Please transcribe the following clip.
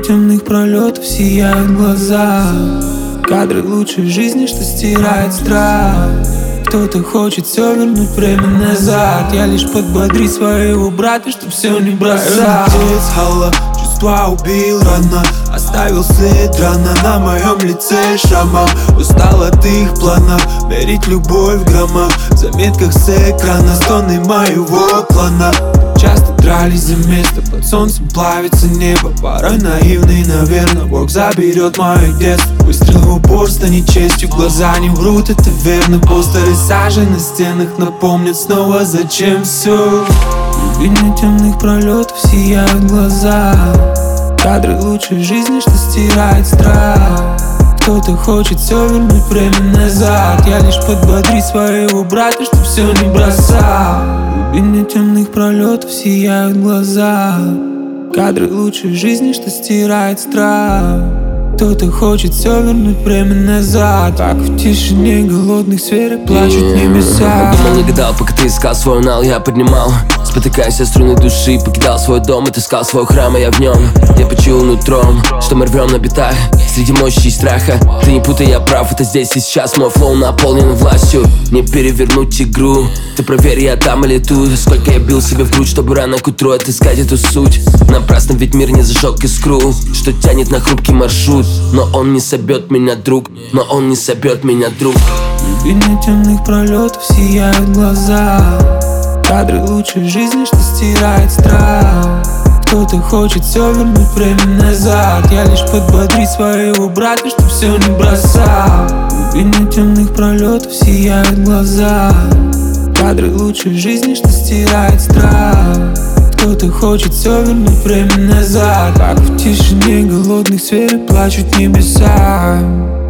темных пролетов сияют глаза. Кадры лучшей жизни, что стирает страх. Кто-то хочет все вернуть время назад. Я лишь подбодрить своего брата, чтоб все не бросал. Чувства убил рано, оставил след рано на моем лице шрамом. Устал от их планов, мерить любовь в граммах, в заметках с экрана стоны моего клана. Часто дрались за место, под солнцем плавится небо. Порой наивный, наверное, Бог заберет мое детство. Выстрел в упор станет честью, глаза не врут, это верно. Постеры сажи на стенах напомнят снова, зачем все. В глубине темных пролетов сияют глаза. Кадры лучшей жизни, что стирает страх. Кто-то хочет все вернуть время назад. Я лишь подбодрить своего брата, чтоб все не бросал. В глубине темных пролетов сияют глаза. Кадры лучшей жизни, что стирает страх. Кто-то хочет все вернуть время назад. Так в тишине голодных сферок плачут небеса. Думал, не гадал, пока ты искал свой нал, я поднимал. Спотыкаясь о струны души, покидал свой дом, отыскал свой храм, а я в нем. Я почуял нутром, что мы рвем на битах среди мощи и страха. Ты не путай, я прав, это здесь и сейчас. Мой флоу наполнен властью, не перевернуть игру. Ты проверь, я там или тут. Сколько я бил себе в грудь, чтобы рано к утру отыскать эту суть. Напрасно, ведь мир не зажег искру, что тянет на хрупкий маршрут. Но он не собьет меня, друг, но он не собьет меня, друг. В глубине темных пролетов сияют глаза. Кадры лучшей жизни, что стирает страх. Кто-то хочет все вернуть время назад. Я лишь подбодрить своего брата, чтоб все не бросал. В глубине темных пролетов сияют глаза. Кадры лучшей жизни, что стирает страх. Кто-то хочет все вернуть время назад. Как в тишине голодных сферок плачут небеса.